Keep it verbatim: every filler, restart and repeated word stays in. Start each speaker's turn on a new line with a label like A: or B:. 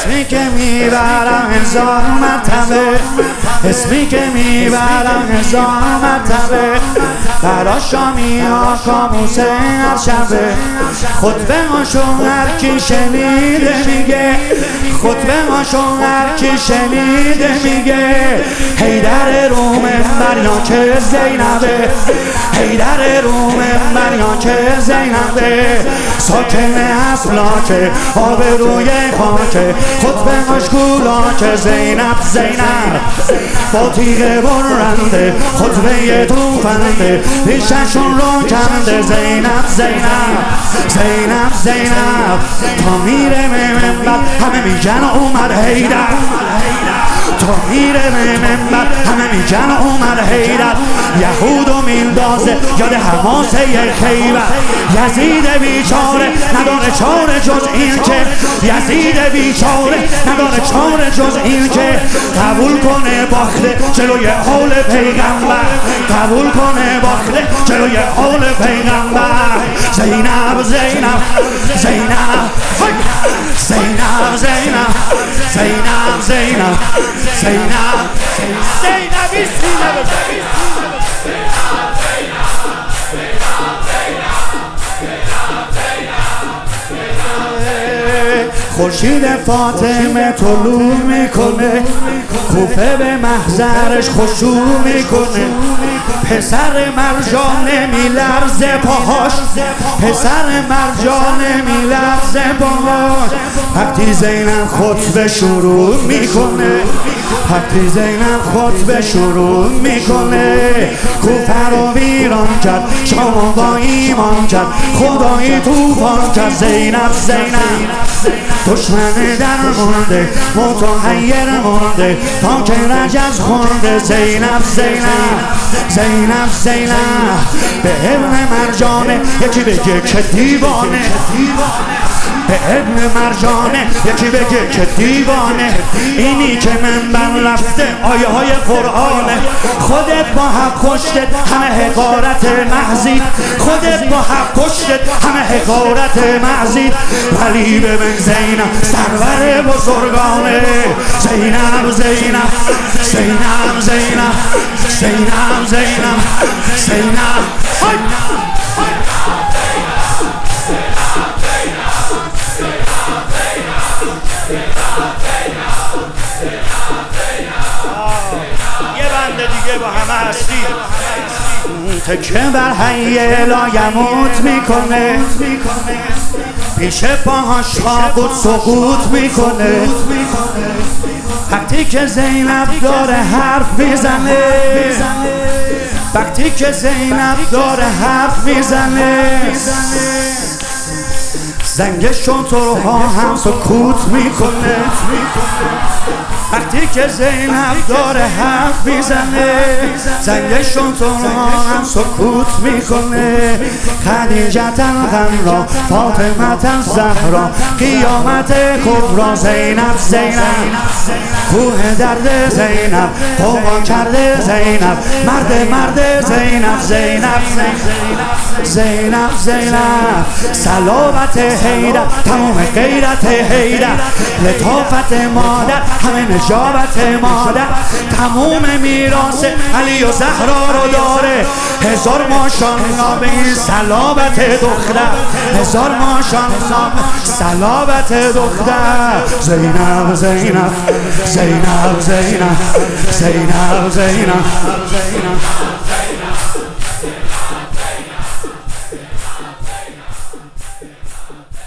A: اسمی که میبرم هزار مرتبه، اسمی که میبرم هزار مرتبه، برا شامی ها کاموسه هر شبه. خطبه هاشون هر کی شنیده میگه، خطبه هاشون هر کی شنیده میگه حیدر روم مریا که زینبه، حیدر روم مریا که زینبه، ساکن افلاکه آب روی خاکه، خطبه مشغولاکه زینب زینب با تیغ برنده، خطبه توفنده پیششون رو کنده زینب زینب زینب زینب تا میره منبر همه میگن اومد حیدر، تا میره منبر همه میگن اومد حیدر. یهود و میندازه یاد حماسه خیبر، یزید بیچاره نداره چاره جز این که، یزید بیچاره نداره چاره جز این که قبول کنه باخته جلوی قول پیغمبر، قبول کنه باخته جلوی قول پیغمبر. زینب زینب زینب زینب زینب زینب زینب زینب زینبی سینب خورشید فاطمه طلوع میکنه، کوفه به محضرش خشوع میکنه، پسر مرجان میلرزه پاهاش، پسر مرجان میلرزه پاهاش. وقتی زینب خطبه شروع میکنه، وقتی زینب خطبه شروع میکنه، کوفه رو ویران کرد شام با ایمان کرد، خدایی توفان کرد. زینب زینب دشمن در مونده متحیر مونده تا که رجز خونده. زینب زینب زینب زینب به ابن مرجانه یکی بگه که دیوانه، به ابن مرجانه یکی بگه که دیوانه. اینی که منبر رفته آیه های قرآنه، خودت با حق کشتت همه حقارت محضید، خودت با حق کشتت همه حقارت محضید. ولی ببین زینب سرور بزرگانه، زینب زینب زینب زینب زینب زینب زینب یه بنده دیگه با همه هستی تکه بر حی لا یموت میکنه، پیش پاهاش تابوت سقوط میکنه. وقتی که زینب داره حرف میزنه، وقتی که زینب داره حرف میزنه، زنگ شترها هم سکوت میکنه. وقتی که زینب داره حرف میزنه، زنگ شترها هم سکوت میکنه. خدیجة الغرا فاطمة الزهرا قیامت کبرا. زینب زینب کوه درد زینب قوا کرده زینب، مرد مرد زینب زینب زینب زینب صلابت حیدر تمام غیرت حیدر، لطافت مادر همه نجابت مادر، تموم میراث علی و زهرا رو داره. هزار ماشاءالله به این صلابت دختر، هزار ماشاءالله صلابت دختر. زینب زینب زینب زینب زینب زینب زینب